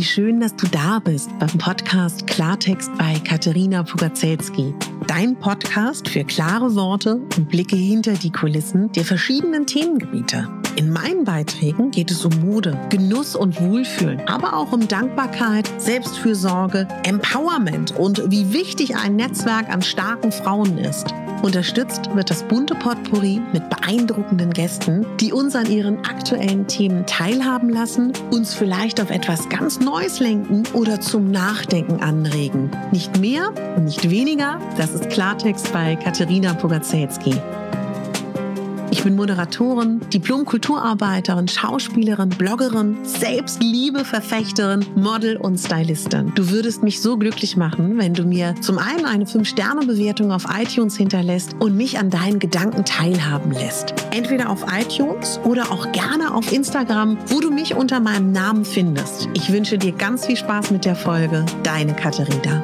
Wie schön, dass du da bist beim Podcast Klartext bei Katerina Pugacelski. Dein Podcast für klare Worte und Blicke hinter die Kulissen der verschiedenen Themengebiete. In meinen Beiträgen geht es um Mode, Genuss und Wohlfühlen, aber auch um Dankbarkeit, Selbstfürsorge, Empowerment und wie wichtig ein Netzwerk an starken Frauen ist. Unterstützt wird das bunte Potpourri mit beeindruckenden Gästen, die uns an ihren aktuellen Themen teilhaben lassen, uns vielleicht auf etwas ganz Neues lenken oder zum Nachdenken anregen. Nicht mehr und nicht weniger, das ist Klartext bei Katerina Pugacelski. Ich bin Moderatorin, Diplom-Kulturarbeiterin, Schauspielerin, Bloggerin, Selbstliebe-Verfechterin, Model und Stylistin. Du würdest mich so glücklich machen, wenn du mir zum einen eine 5-Sterne-Bewertung auf iTunes hinterlässt und mich an deinen Gedanken teilhaben lässt. Entweder auf iTunes oder auch gerne auf Instagram, wo du mich unter meinem Namen findest. Ich wünsche dir ganz viel Spaß mit der Folge. Deine Katerina.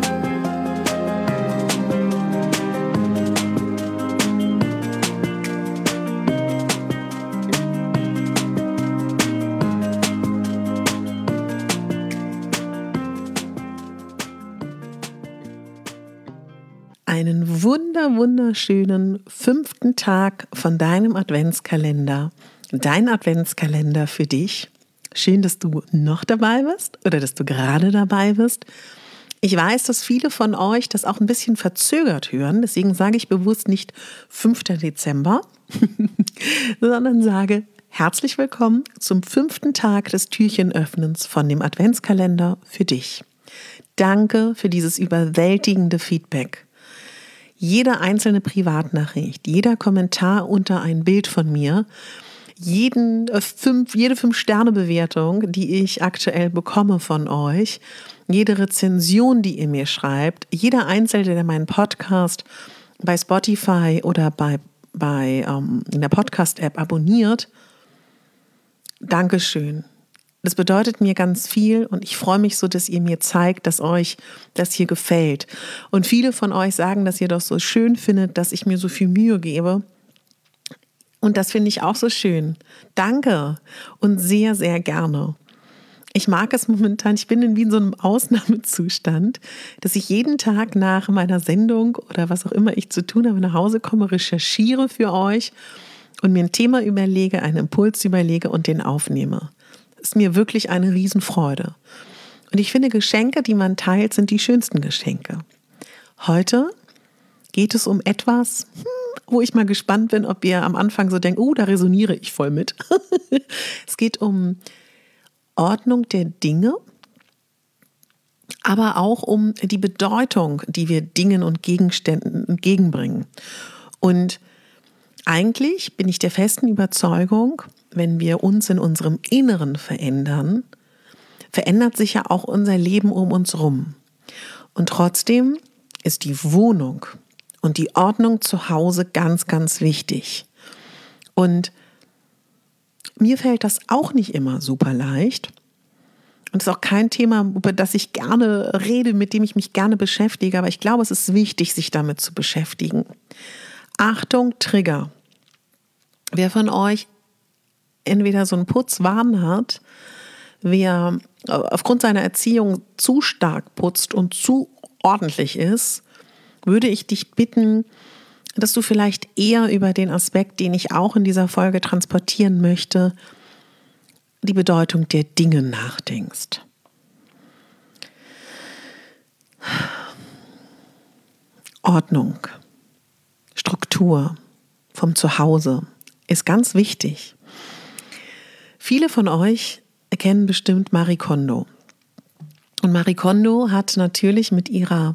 Einen wunderschönen 5. Tag von deinem Adventskalender. Dein Adventskalender für dich. Schön, dass du noch dabei bist oder dass du gerade dabei bist. Ich weiß, dass viele von euch das auch ein bisschen verzögert hören. Deswegen sage ich bewusst nicht 5. Dezember, sondern sage herzlich willkommen zum 5. Tag des Türchenöffnens von dem Adventskalender für dich. Danke für dieses überwältigende Feedback. Jede einzelne Privatnachricht, jeder Kommentar unter ein Bild von mir, jede 5-Sterne-Bewertung, die ich aktuell bekomme von euch, jede Rezension, die ihr mir schreibt, jeder Einzelne, der meinen Podcast bei Spotify oder in der Podcast-App abonniert, Dankeschön. Das bedeutet mir ganz viel und ich freue mich so, dass ihr mir zeigt, dass euch das hier gefällt. Und viele von euch sagen, dass ihr das so schön findet, dass ich mir so viel Mühe gebe. Und das finde ich auch so schön. Danke und sehr, sehr gerne. Ich mag es momentan, ich bin wie in so einem Ausnahmezustand, dass ich jeden Tag nach meiner Sendung oder was auch immer ich zu tun habe, nach Hause komme, recherchiere für euch und mir ein Thema überlege, einen Impuls überlege und den aufnehme. Ist mir wirklich eine Riesenfreude. Und ich finde, Geschenke, die man teilt, sind die schönsten Geschenke. Heute geht es um etwas, wo ich mal gespannt bin, ob ihr am Anfang so denkt, da resoniere ich voll mit. Es geht um Ordnung der Dinge, aber auch um die Bedeutung, die wir Dingen und Gegenständen entgegenbringen. Und eigentlich bin ich der festen Überzeugung, wenn wir uns in unserem Inneren verändern, verändert sich ja auch unser Leben um uns rum. Und trotzdem ist die Wohnung und die Ordnung zu Hause ganz, ganz wichtig. Und mir fällt das auch nicht immer super leicht. Und es ist auch kein Thema, über das ich gerne rede, mit dem ich mich gerne beschäftige. Aber ich glaube, es ist wichtig, sich damit zu beschäftigen. Achtung, Trigger. Wer von euch entweder so einen Putzwahn hat, wer aufgrund seiner Erziehung zu stark putzt und zu ordentlich ist, würde ich dich bitten, dass du vielleicht eher über den Aspekt, den ich auch in dieser Folge transportieren möchte, die Bedeutung der Dinge nachdenkst. Ordnung, Struktur vom Zuhause ist ganz wichtig. Viele von euch kennen bestimmt Marie Kondo. Und Marie Kondo hat natürlich mit ihrer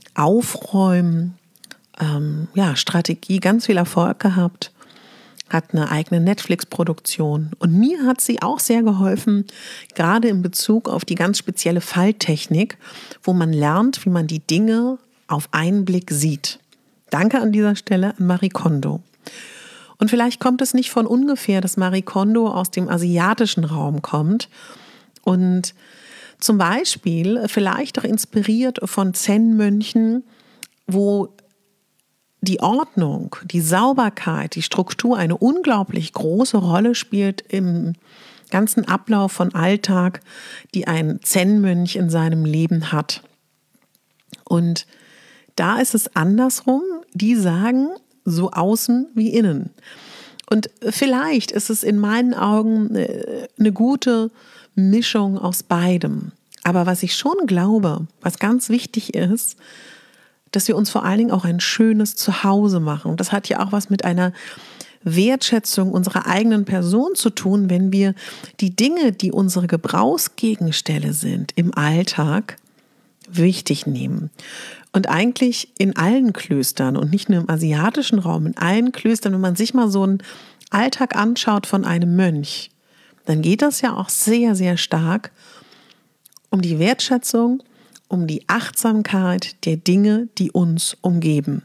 Strategie ganz viel Erfolg gehabt, hat eine eigene Netflix-Produktion. Und mir hat sie auch sehr geholfen, gerade in Bezug auf die ganz spezielle Falttechnik, wo man lernt, wie man die Dinge auf einen Blick sieht. Danke an dieser Stelle an Marie Kondo. Und vielleicht kommt es nicht von ungefähr, dass Marie Kondo aus dem asiatischen Raum kommt und zum Beispiel vielleicht auch inspiriert von Zen-Mönchen, wo die Ordnung, die Sauberkeit, die Struktur eine unglaublich große Rolle spielt im ganzen Ablauf von Alltag, die ein Zen-Mönch in seinem Leben hat. Und da ist es andersrum. Die sagen, so außen wie innen. Und vielleicht ist es in meinen Augen eine gute Mischung aus beidem. Aber was ich schon glaube, was ganz wichtig ist, dass wir uns vor allen Dingen auch ein schönes Zuhause machen. Das hat ja auch was mit einer Wertschätzung unserer eigenen Person zu tun, wenn wir die Dinge, die unsere Gebrauchsgegenstände sind im Alltag, wichtig nehmen. Und eigentlich in allen Klöstern und nicht nur im asiatischen Raum, in allen Klöstern, wenn man sich mal so einen Alltag anschaut von einem Mönch, dann geht das ja auch sehr, sehr stark um die Wertschätzung, um die Achtsamkeit der Dinge, die uns umgeben.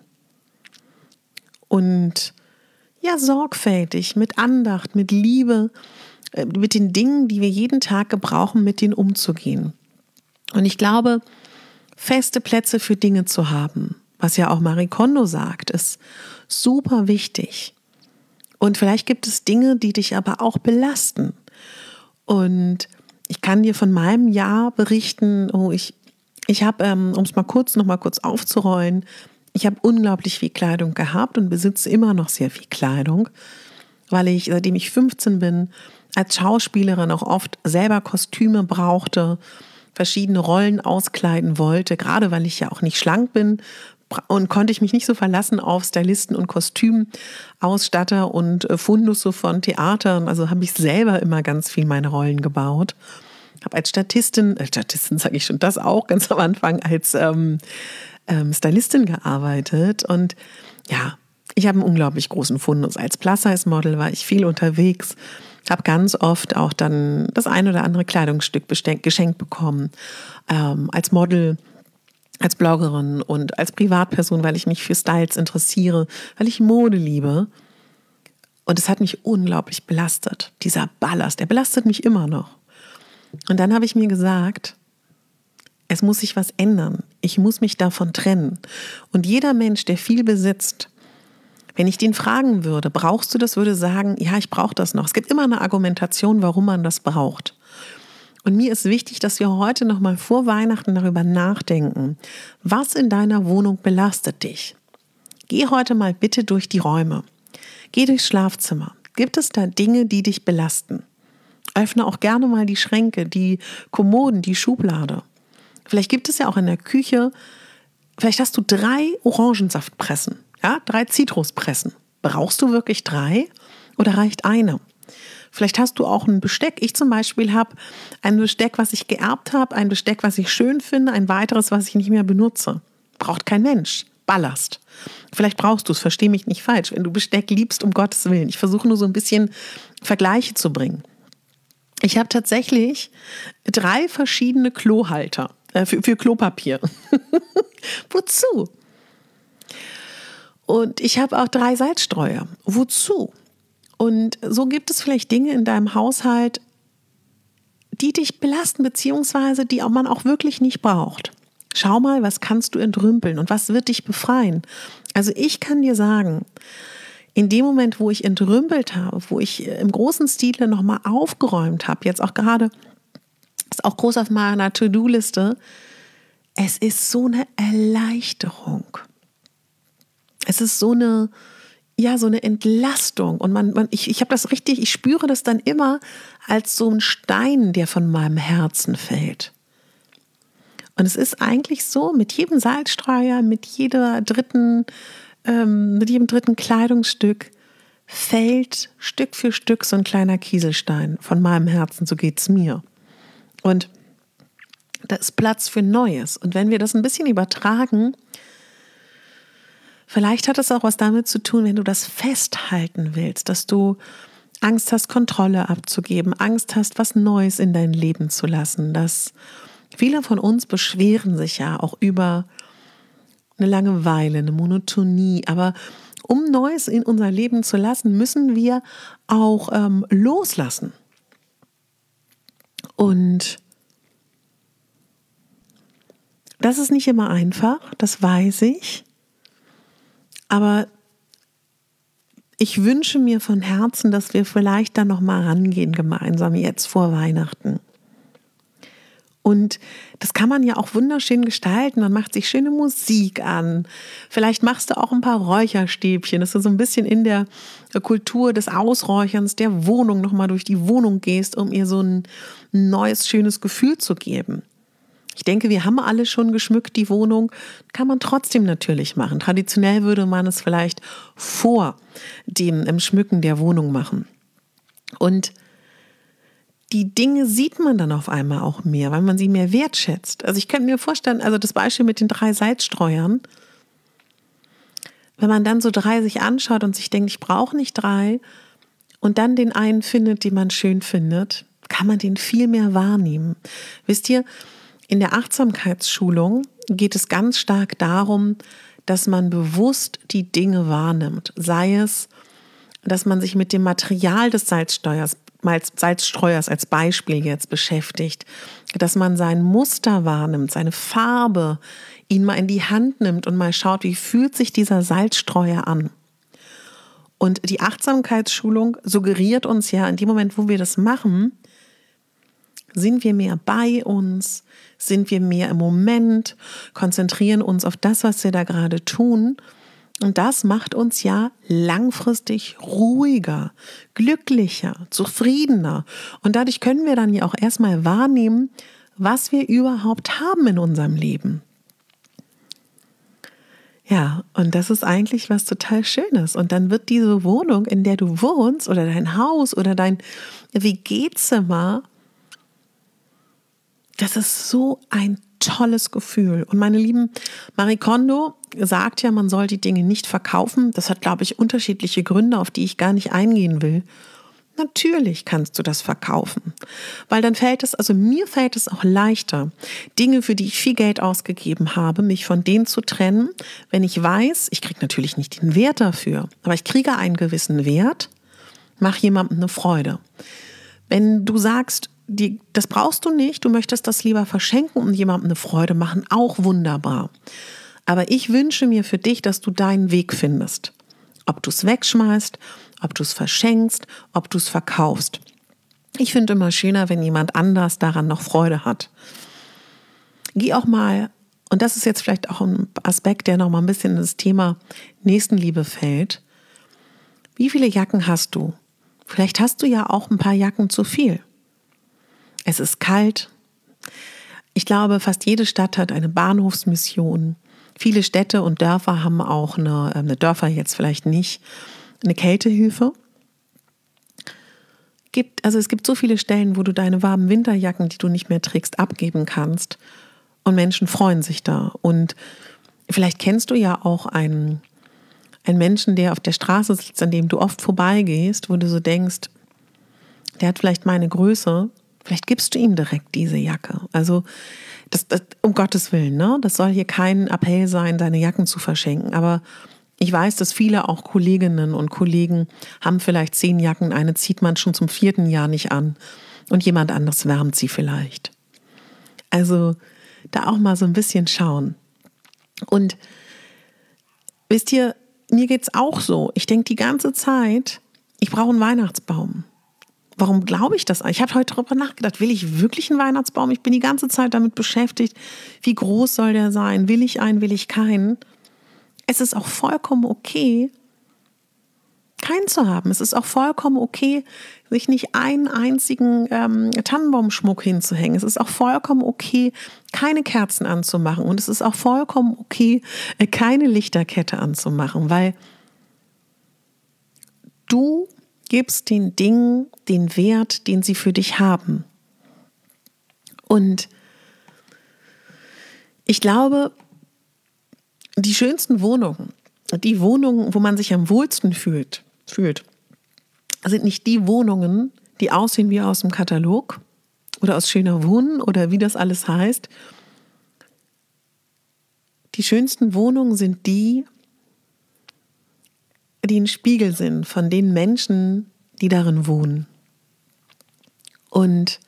Und ja, sorgfältig, mit Andacht, mit Liebe, mit den Dingen, die wir jeden Tag gebrauchen, mit denen umzugehen. Und ich glaube, feste Plätze für Dinge zu haben, was ja auch Marie Kondo sagt, ist super wichtig. Und vielleicht gibt es Dinge, die dich aber auch belasten. Und ich kann dir von meinem Jahr berichten, ich habe, um es noch mal kurz aufzurollen, ich habe unglaublich viel Kleidung gehabt und besitze immer noch sehr viel Kleidung, weil ich, seitdem ich 15 bin, als Schauspielerin auch oft selber Kostüme brauchte, verschiedene Rollen auskleiden wollte, gerade weil ich ja auch nicht schlank bin und konnte ich mich nicht so verlassen auf Stylisten und Kostümausstatter und Fundusse von Theatern. Also habe ich selber immer ganz viel meine Rollen gebaut. Habe als Statistin sage ich schon, das auch ganz am Anfang als Stylistin gearbeitet und ja, ich habe einen unglaublich großen Fundus. Als Plus-Size-Model war ich viel unterwegs, habe ganz oft auch dann das ein oder andere Kleidungsstück geschenkt bekommen, als Model, als Bloggerin und als Privatperson, weil ich mich für Styles interessiere, weil ich Mode liebe. Und es hat mich unglaublich belastet, dieser Ballast, der belastet mich immer noch. Und dann habe ich mir gesagt, es muss sich was ändern. Ich muss mich davon trennen. Und jeder Mensch, der viel besitzt, wenn ich den fragen würde, brauchst du das, würde sagen, ja, ich brauche das noch. Es gibt immer eine Argumentation, warum man das braucht. Und mir ist wichtig, dass wir heute noch mal vor Weihnachten darüber nachdenken, was in deiner Wohnung belastet dich. Geh heute mal bitte durch die Räume. Geh durchs Schlafzimmer. Gibt es da Dinge, die dich belasten? Öffne auch gerne mal die Schränke, die Kommoden, die Schublade. Vielleicht gibt es ja auch in der Küche, vielleicht hast du 3 Orangensaftpressen, ja, 3 Zitruspressen. Brauchst du wirklich 3 oder reicht eine? Vielleicht hast du auch ein Besteck. Ich zum Beispiel habe ein Besteck, was ich geerbt habe, ein Besteck, was ich schön finde, ein weiteres, was ich nicht mehr benutze. Braucht kein Mensch. Ballast. Vielleicht brauchst du es, versteh mich nicht falsch, wenn du Besteck liebst, um Gottes Willen. Ich versuche nur so ein bisschen Vergleiche zu bringen. Ich habe tatsächlich 3 verschiedene Klohalter für Klopapier. Wozu? Und ich habe auch 3 Salzstreuer. Wozu? Und so gibt es vielleicht Dinge in deinem Haushalt, die dich belasten, beziehungsweise die man auch wirklich nicht braucht. Schau mal, was kannst du entrümpeln und was wird dich befreien? Also ich kann dir sagen, in dem Moment, wo ich entrümpelt habe, wo ich im großen Stile nochmal aufgeräumt habe, jetzt auch gerade, ist auch groß auf meiner To-Do-Liste, es ist so eine Erleichterung. Es ist so eine Entlastung. Und ich habe das richtig, ich spüre das dann immer als so ein Stein, der von meinem Herzen fällt. Und es ist eigentlich so, mit jedem Salzstreuer, mit jedem dritten Kleidungsstück fällt Stück für Stück so ein kleiner Kieselstein von meinem Herzen, so geht's mir. Und da ist Platz für Neues. Und wenn wir das ein bisschen übertragen, vielleicht hat es auch was damit zu tun, wenn du das festhalten willst, dass du Angst hast, Kontrolle abzugeben, Angst hast, was Neues in dein Leben zu lassen. Dass viele von uns beschweren sich ja auch über eine Langeweile, eine Monotonie. Aber um Neues in unser Leben zu lassen, müssen wir auch loslassen. Und das ist nicht immer einfach, das weiß ich. Aber ich wünsche mir von Herzen, dass wir vielleicht da nochmal rangehen gemeinsam jetzt vor Weihnachten. Und das kann man ja auch wunderschön gestalten. Man macht sich schöne Musik an. Vielleicht machst du auch ein paar Räucherstäbchen, dass du so ein bisschen in der Kultur des Ausräucherns der Wohnung nochmal durch die Wohnung gehst, um ihr so ein neues, schönes Gefühl zu geben. Ich denke, wir haben alle schon geschmückt, die Wohnung. Kann man trotzdem natürlich machen. Traditionell würde man es vielleicht vor dem Schmücken der Wohnung machen. Und die Dinge sieht man dann auf einmal auch mehr, weil man sie mehr wertschätzt. Also ich könnte mir vorstellen, also das Beispiel mit den 3 Salzstreuern, wenn man dann so 3 sich anschaut und sich denkt, ich brauche nicht 3 und dann den einen findet, den man schön findet, kann man den viel mehr wahrnehmen. Wisst ihr, in der Achtsamkeitsschulung geht es ganz stark darum, dass man bewusst die Dinge wahrnimmt. Sei es, dass man sich mit dem Material des Salzstreuers als Beispiel jetzt beschäftigt, dass man sein Muster wahrnimmt, seine Farbe, ihn mal in die Hand nimmt und mal schaut, wie fühlt sich dieser Salzstreuer an. Und die Achtsamkeitsschulung suggeriert uns ja, in dem Moment, wo wir das machen, sind wir mehr bei uns, sind wir mehr im Moment, konzentrieren uns auf das, was wir da gerade tun. Und das macht uns ja langfristig ruhiger, glücklicher, zufriedener. Und dadurch können wir dann ja auch erstmal wahrnehmen, was wir überhaupt haben in unserem Leben. Ja, und das ist eigentlich was total Schönes. Und dann wird diese Wohnung, in der du wohnst, oder dein Haus oder dein WG-Zimmer, das ist so ein tolles Gefühl. Und meine lieben, Marie Kondo sagt ja, man soll die Dinge nicht verkaufen. Das hat, glaube ich, unterschiedliche Gründe, auf die ich gar nicht eingehen will. Natürlich kannst du das verkaufen, weil dann mir fällt es auch leichter, Dinge, für die ich viel Geld ausgegeben habe, mich von denen zu trennen, wenn ich weiß, ich kriege natürlich nicht den Wert dafür, aber ich kriege einen gewissen Wert, mach jemandem eine Freude. Wenn du sagst, das brauchst du nicht, du möchtest das lieber verschenken und jemandem eine Freude machen, auch wunderbar. Aber ich wünsche mir für dich, dass du deinen Weg findest. Ob du es wegschmeißt, ob du es verschenkst, ob du es verkaufst. Ich finde immer schöner, wenn jemand anders daran noch Freude hat. Geh auch mal, und das ist jetzt vielleicht auch ein Aspekt, der noch mal ein bisschen in das Thema Nächstenliebe fällt. Wie viele Jacken hast du? Vielleicht hast du ja auch ein paar Jacken zu viel. Es ist kalt. Ich glaube, fast jede Stadt hat eine Bahnhofsmission. Viele Städte und Dörfer haben auch eine Dörfer jetzt vielleicht nicht, eine Kältehilfe. Es gibt so viele Stellen, wo du deine warmen Winterjacken, die du nicht mehr trägst, abgeben kannst. Und Menschen freuen sich da. Und vielleicht kennst du ja auch einen Menschen, der auf der Straße sitzt, an dem du oft vorbeigehst, wo du so denkst, der hat vielleicht meine Größe. Vielleicht gibst du ihm direkt diese Jacke. Also das um Gottes Willen, ne? Das soll hier kein Appell sein, deine Jacken zu verschenken. Aber ich weiß, dass viele auch Kolleginnen und Kollegen haben vielleicht 10 Jacken. Eine zieht man schon zum 4. Jahr nicht an. Und jemand anderes wärmt sie vielleicht. Also da auch mal so ein bisschen schauen. Und wisst ihr, mir geht's auch so. Ich denke die ganze Zeit, ich brauche einen Weihnachtsbaum. Warum glaube ich das? Ich habe heute darüber nachgedacht, will ich wirklich einen Weihnachtsbaum? Ich bin die ganze Zeit damit beschäftigt, wie groß soll der sein? Will ich einen, will ich keinen? Es ist auch vollkommen okay, keinen zu haben. Es ist auch vollkommen okay, sich nicht einen einzigen Tannenbaumschmuck hinzuhängen. Es ist auch vollkommen okay, keine Kerzen anzumachen. Und es ist auch vollkommen okay, keine Lichterkette anzumachen, weil du gibst den Dingen den Wert, den sie für dich haben. Und ich glaube, die schönsten Wohnungen, die Wohnungen, wo man sich am wohlsten fühlt, sind nicht die Wohnungen, die aussehen wie aus dem Katalog oder aus Schöner Wohnen oder wie das alles heißt. Die schönsten Wohnungen sind die ein Spiegel sind von den Menschen, die darin wohnen. Und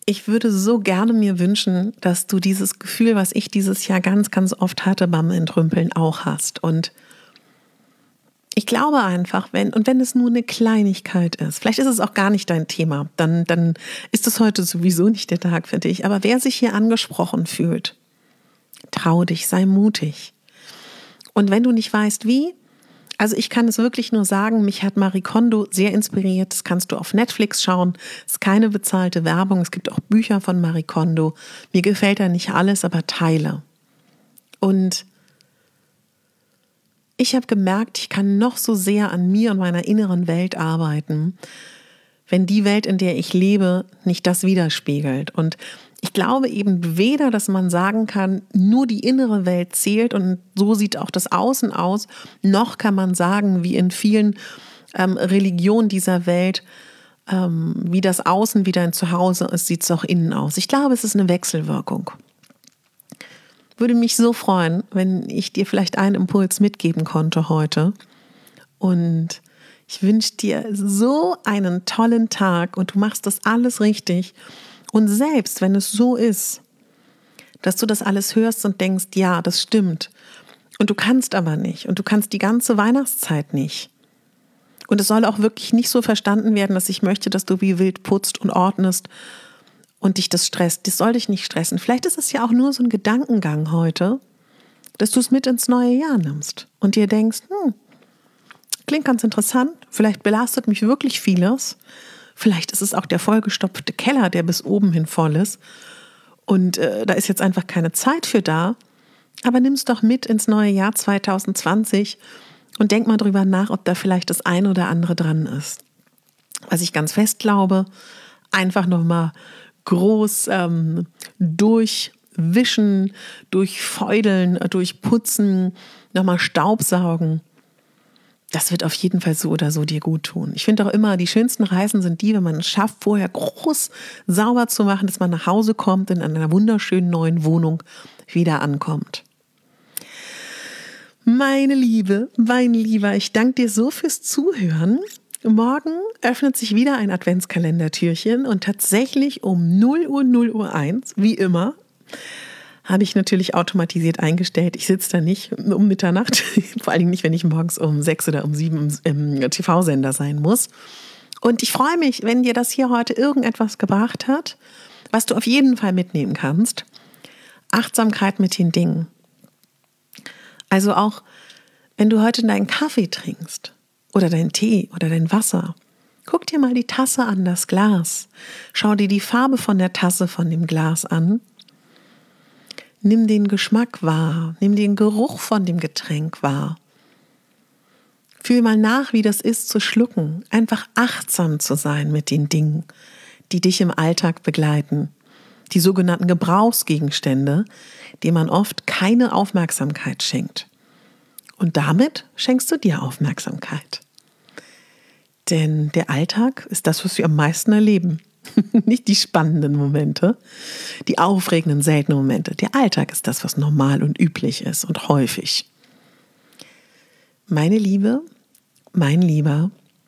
Ich würde so gerne mir wünschen, dass du dieses Gefühl, was ich dieses Jahr ganz, ganz oft hatte beim Entrümpeln, auch hast. Und ich glaube einfach, wenn es nur eine Kleinigkeit ist, vielleicht ist es auch gar nicht dein Thema, dann ist es heute sowieso nicht der Tag für dich. Aber wer sich hier angesprochen fühlt, trau dich, sei mutig. Und wenn du nicht weißt, wie, also ich kann es wirklich nur sagen, mich hat Marie Kondo sehr inspiriert. Das kannst du auf Netflix schauen. Es ist keine bezahlte Werbung. Es gibt auch Bücher von Marie Kondo. Mir gefällt da nicht alles, aber teile. Und ich habe gemerkt, ich kann noch so sehr an mir und meiner inneren Welt arbeiten, wenn die Welt, in der ich lebe, nicht das widerspiegelt. Und ich glaube eben weder, dass man sagen kann, nur die innere Welt zählt und so sieht auch das Außen aus, noch kann man sagen, wie in vielen Religionen dieser Welt, wie das Außen wieder ein Zuhause ist, sieht es auch innen aus. Ich glaube, es ist eine Wechselwirkung. Würde mich so freuen, wenn ich dir vielleicht einen Impuls mitgeben konnte heute. Und ich wünsche dir so einen tollen Tag und du machst das alles richtig. Und selbst wenn es so ist, dass du das alles hörst und denkst, ja, das stimmt, und du kannst aber nicht und du kannst die ganze Weihnachtszeit nicht. Und es soll auch wirklich nicht so verstanden werden, dass ich möchte, dass du wie wild putzt und ordnest und dich das stresst. Das soll dich nicht stressen. Vielleicht ist es ja auch nur so ein Gedankengang heute, dass du es mit ins neue Jahr nimmst und dir denkst, klingt ganz interessant, vielleicht belastet mich wirklich vieles. Vielleicht ist es auch der vollgestopfte Keller, der bis oben hin voll ist. Und da ist jetzt einfach keine Zeit für da. Aber nimm es doch mit ins neue Jahr 2020 und denk mal drüber nach, ob da vielleicht das eine oder andere dran ist. Was ich ganz fest glaube, einfach nochmal groß durchwischen, durchfeudeln, durchputzen, nochmal Staubsaugen. Das wird auf jeden Fall so oder so dir gut tun. Ich finde auch immer, die schönsten Reisen sind die, wenn man es schafft, vorher groß sauber zu machen, dass man nach Hause kommt und in einer wunderschönen neuen Wohnung wieder ankommt. Meine Liebe, mein Lieber, ich danke dir so fürs Zuhören. Morgen öffnet sich wieder ein Adventskalendertürchen und tatsächlich um 0:01 wie immer, habe ich natürlich automatisiert eingestellt. Ich sitze da nicht um Mitternacht, vor allen Dingen nicht, wenn ich morgens um 6 oder um 7 im TV-Sender sein muss. Und ich freue mich, wenn dir das hier heute irgendetwas gebracht hat, was du auf jeden Fall mitnehmen kannst. Achtsamkeit mit den Dingen. Also auch, wenn du heute deinen Kaffee trinkst oder deinen Tee oder dein Wasser, guck dir mal die Tasse an, das Glas. Schau dir die Farbe von der Tasse, von dem Glas an. Nimm den Geschmack wahr, nimm den Geruch von dem Getränk wahr. Fühl mal nach, wie das ist zu schlucken, einfach achtsam zu sein mit den Dingen, die dich im Alltag begleiten. Die sogenannten Gebrauchsgegenstände, denen man oft keine Aufmerksamkeit schenkt. Und damit schenkst du dir Aufmerksamkeit. Denn der Alltag ist das, was wir am meisten erleben. Nicht die spannenden Momente, die aufregenden, seltenen Momente. Der Alltag ist das, was normal und üblich ist und häufig. Meine Liebe, mein Lieber,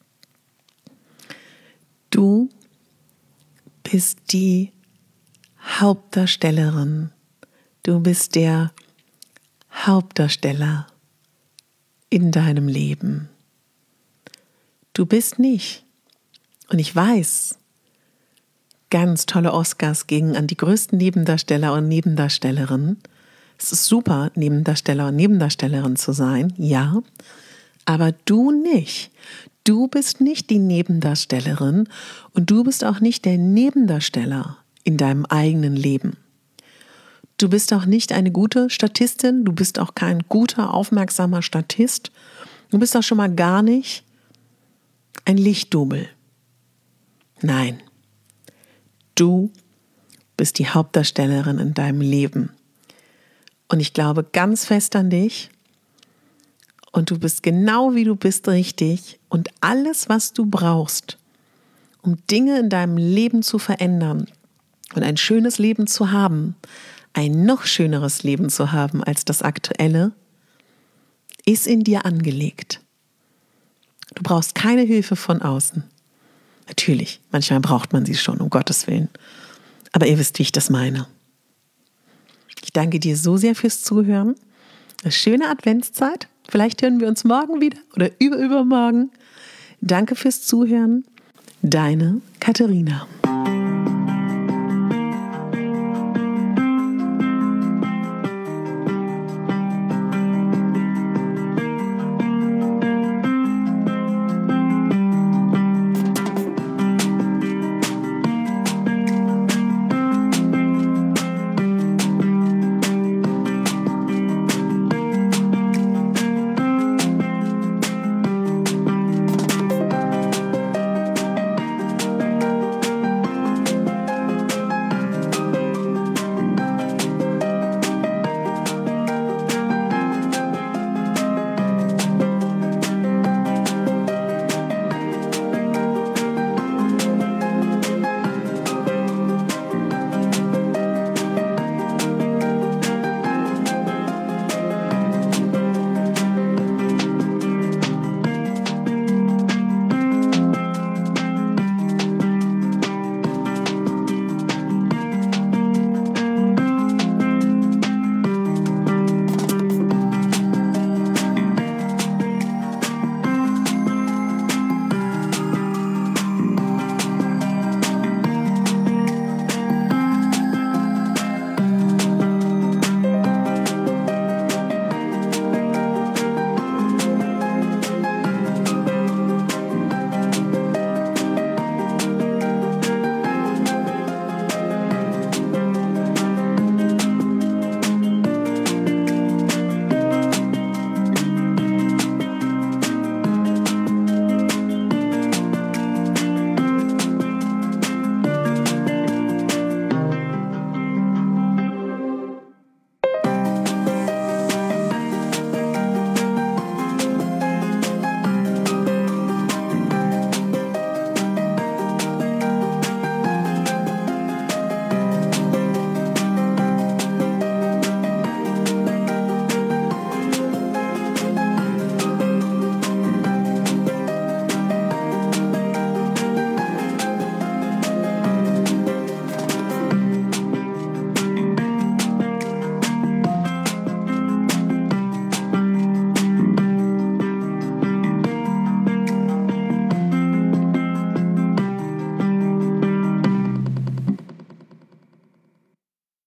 du bist die Hauptdarstellerin. Du bist der Hauptdarsteller in deinem Leben. Du bist nicht. Und ich weiß, ganz tolle Oscars gingen an die größten Nebendarsteller und Nebendarstellerinnen. Es ist super, Nebendarsteller und Nebendarstellerin zu sein, ja, aber du nicht. Du bist nicht die Nebendarstellerin und du bist auch nicht der Nebendarsteller in deinem eigenen Leben. Du bist auch nicht eine gute Statistin, du bist auch kein guter, aufmerksamer Statist. Du bist auch schon mal gar nicht ein Lichtdubel. Nein. Du bist die Hauptdarstellerin in deinem Leben. Und ich glaube ganz fest an dich. Und du bist genau wie du bist richtig. Und alles, was du brauchst, um Dinge in deinem Leben zu verändern und ein schönes Leben zu haben, ein noch schöneres Leben zu haben als das aktuelle, ist in dir angelegt. Du brauchst keine Hilfe von außen. Natürlich, manchmal braucht man sie schon, um Gottes Willen. Aber ihr wisst, wie ich das meine. Ich danke dir so sehr fürs Zuhören. Eine schöne Adventszeit. Vielleicht hören wir uns morgen wieder oder übermorgen. Danke fürs Zuhören. Deine Katharina.